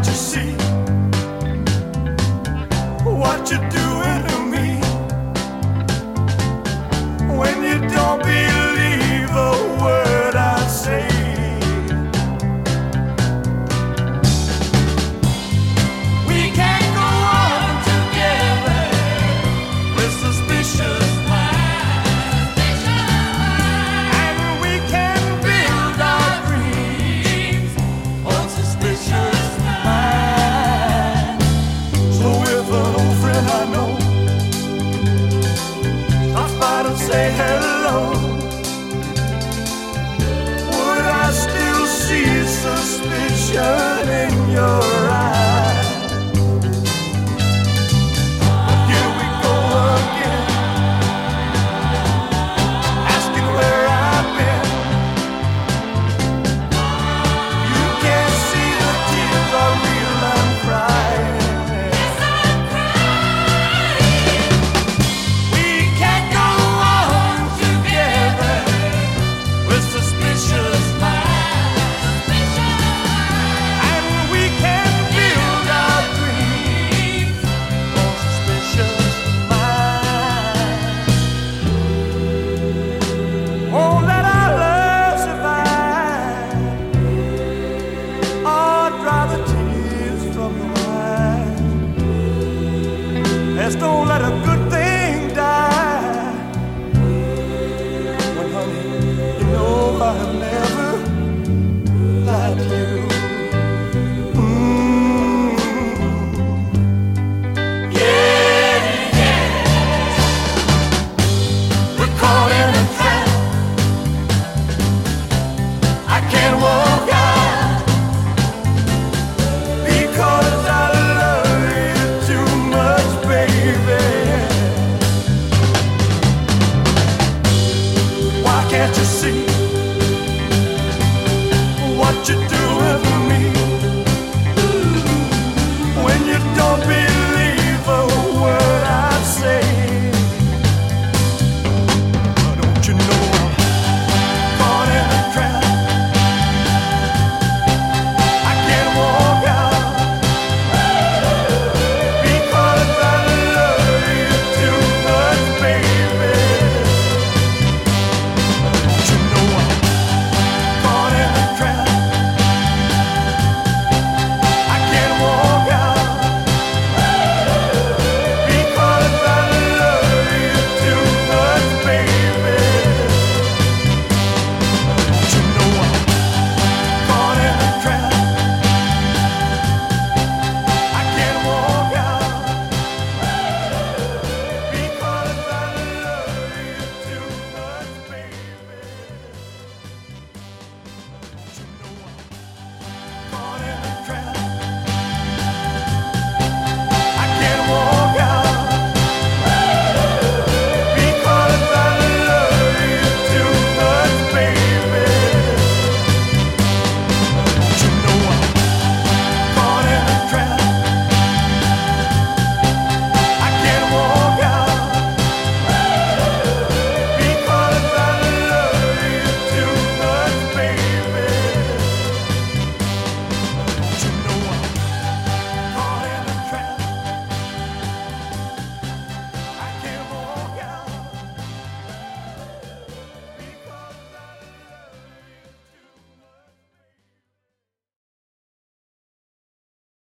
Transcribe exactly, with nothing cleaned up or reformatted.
you see what you're doing to me? When you don't believe a word I say, we can't go on together with suspicious minds, and we can build our dreams on suspicious minds. So if an old friend I know stops by to say hello, would I still see suspicion in your eyes? Here we go again, asking where I've been. You can't see the tears are real, I'm crying. We can't go on together with suspicious minds, and we can build our dreams on suspicious minds. Won't let our love survive, or dry the tears from your eyes. Let's don't let a good thing die. When, honey, you know I have never lied to you. Mm. Yeah, yeah. We're caught in a trap. I can't walk out because I love you too much, baby. Why can't you see what you do?